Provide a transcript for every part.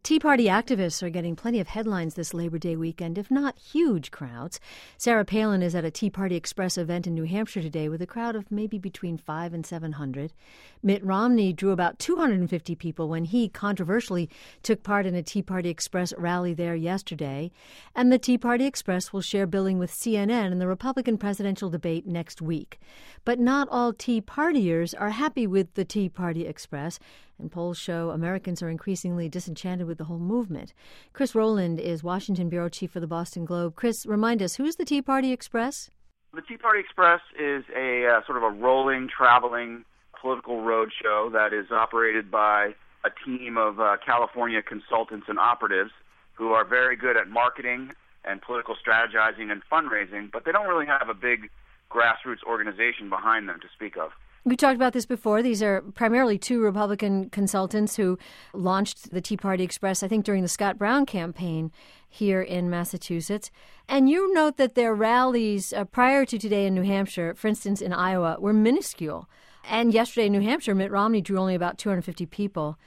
Tea Party activists are getting plenty of headlines this Labor Day weekend, if not huge crowds. Sarah Palin is at a Tea Party Express event in New Hampshire today with a crowd of maybe between 500 and 700. Mitt Romney drew about 250 people when he controversially took part in a Tea Party Express rally there yesterday. And the Tea Party Express will share billing with CNN in the Republican presidential debate next week. But not all Tea Partiers are happy with the Tea Party Express, and polls show Americans are increasingly disenchanted with the whole movement. Chris Rowland is Washington bureau chief for the Boston Globe. Chris, remind us, who's the Tea Party Express? The Tea Party Express is a sort of a rolling, traveling political roadshow that is operated by a team of California consultants and operatives who are very good at marketing and political strategizing and fundraising, but they don't really have a big grassroots organization behind them to speak of. We talked about this before. These are primarily two Republican consultants who launched the Tea Party Express, I think, during the Scott Brown campaign here in Massachusetts. And you note that their rallies prior to today in New Hampshire, for instance, in Iowa, were minuscule. And yesterday in New Hampshire, Mitt Romney drew only about 250 people.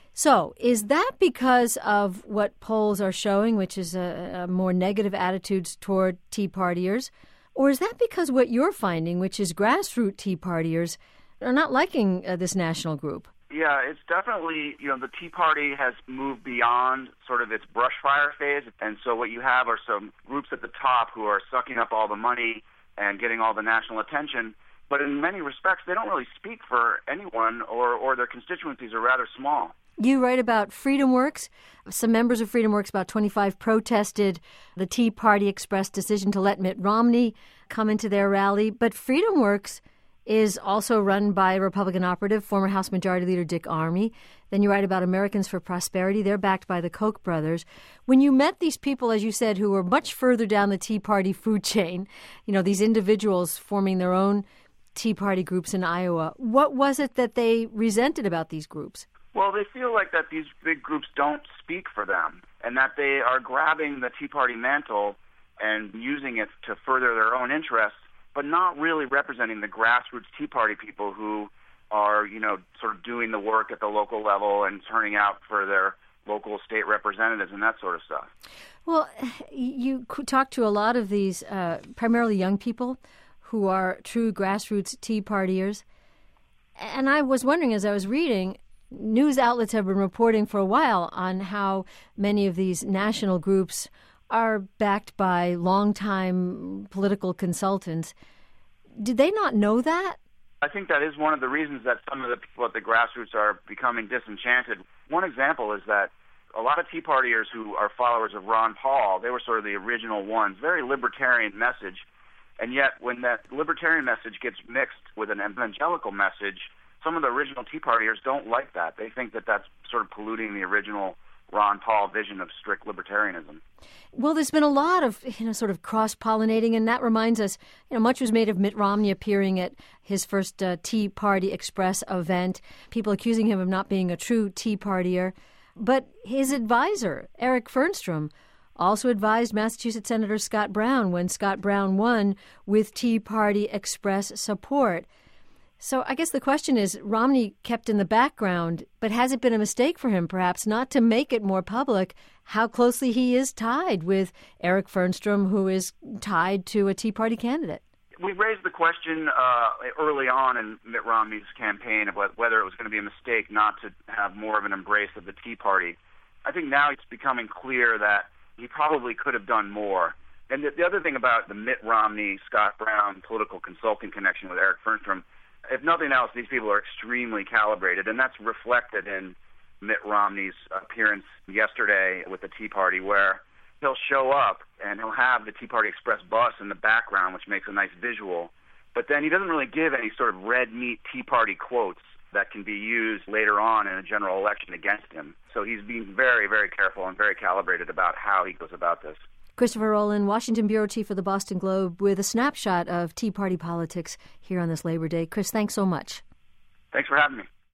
So is that because of what polls are showing, which is a more negative attitudes toward Tea Partiers? Or is that because what you're finding, which is grassroots Tea Partiers, are not liking this national group? Yeah, it's definitely, the Tea Party has moved beyond sort of its brush fire phase. And so what you have are some groups at the top who are sucking up all the money and getting all the national attention. But in many respects, they don't really speak for anyone, or their constituencies are rather small. You write about FreedomWorks. Some members of FreedomWorks, about 25, protested the Tea Party Express decision to let Mitt Romney come into their rally. But FreedomWorks is also run by a Republican operative, former House Majority Leader Dick Armey. Then you write about Americans for Prosperity. They're backed by the Koch brothers. When you met these people, as you said, who were much further down the Tea Party food chain, these individuals forming their own Tea Party groups in Iowa, what was it that they resented about these groups? Well, they feel like that these big groups don't speak for them and that they are grabbing the Tea Party mantle and using it to further their own interests, but not really representing the grassroots Tea Party people who are, sort of doing the work at the local level and turning out for their local state representatives and that sort of stuff. Well, you talk to a lot of these primarily young people who are true grassroots Tea Partiers. And I was wondering, as I was reading, news outlets have been reporting for a while on how many of these national groups are backed by longtime political consultants. Did they not know that? I think that is one of the reasons that some of the people at the grassroots are becoming disenchanted. One example is that a lot of Tea Partiers who are followers of Ron Paul, they were sort of the original ones, very libertarian message. And yet when that libertarian message gets mixed with an evangelical message, some of the original Tea Partiers don't like that. They think that that's sort of polluting the original Ron Paul vision of strict libertarianism. Well, there's been a lot of, sort of cross-pollinating, and that reminds us, much was made of Mitt Romney appearing at his first Tea Party Express event, people accusing him of not being a true Tea Partier. But his advisor, Eric Fernstrom, also advised Massachusetts Senator Scott Brown when Scott Brown won with Tea Party Express support. So I guess the question is, Romney kept in the background, but has it been a mistake for him, perhaps, not to make it more public how closely he is tied with Eric Fernstrom, who is tied to a Tea Party candidate? We raised the question early on in Mitt Romney's campaign about whether it was going to be a mistake not to have more of an embrace of the Tea Party. I think now it's becoming clear that he probably could have done more. And the other thing about the Mitt Romney, Scott Brown political consulting connection with Eric Fernstrom, if nothing else, these people are extremely calibrated, and that's reflected in Mitt Romney's appearance yesterday with the Tea Party, where he'll show up and he'll have the Tea Party Express bus in the background, which makes a nice visual, but then he doesn't really give any sort of red meat Tea Party quotes that can be used later on in a general election against him. So he's being very, very careful and very calibrated about how he goes about this. Christopher Rowland, Washington bureau chief for the Boston Globe, with a snapshot of Tea Party politics here on this Labor Day. Chris, thanks so much. Thanks for having me.